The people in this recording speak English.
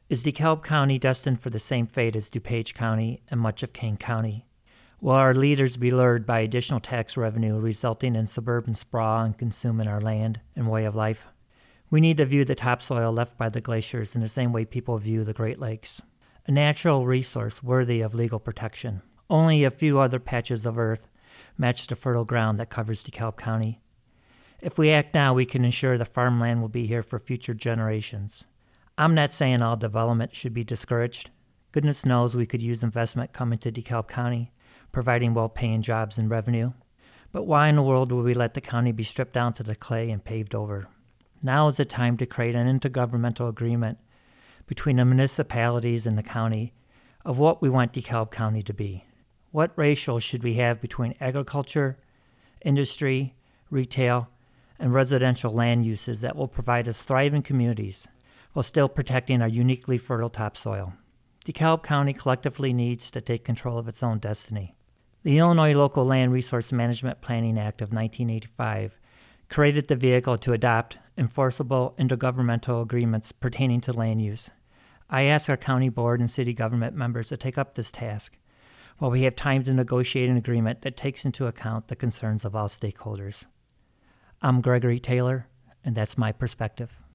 Is DeKalb County destined for the same fate as DuPage County and much of Kane County? Will our leaders be lured by additional tax revenue resulting in suburban sprawl and consuming our land and way of life? We need to view the topsoil left by the glaciers in the same way people view the Great Lakes, a natural resource worthy of legal protection. Only a few other patches of earth match the fertile ground that covers DeKalb County. If we act now, we can ensure the farmland will be here for future generations. I'm not saying all development should be discouraged. Goodness knows we could use investment coming to DeKalb County, providing well-paying jobs and revenue. But why in the world would we let the county be stripped down to the clay and paved over? Now is the time to create an intergovernmental agreement between the municipalities and the county of what we want DeKalb County to be. What ratio should we have between agriculture, industry, retail, and residential land uses that will provide us thriving communities while still protecting our uniquely fertile topsoil? DeKalb County collectively needs to take control of its own destiny. The Illinois Local Land Resource Management Planning Act of 1985 created the vehicle to adopt enforceable intergovernmental agreements pertaining to land use. I ask our county board and city government members to take up this task while we have time to negotiate an agreement that takes into account the concerns of all stakeholders. I'm Gregory Taylor, and that's my perspective.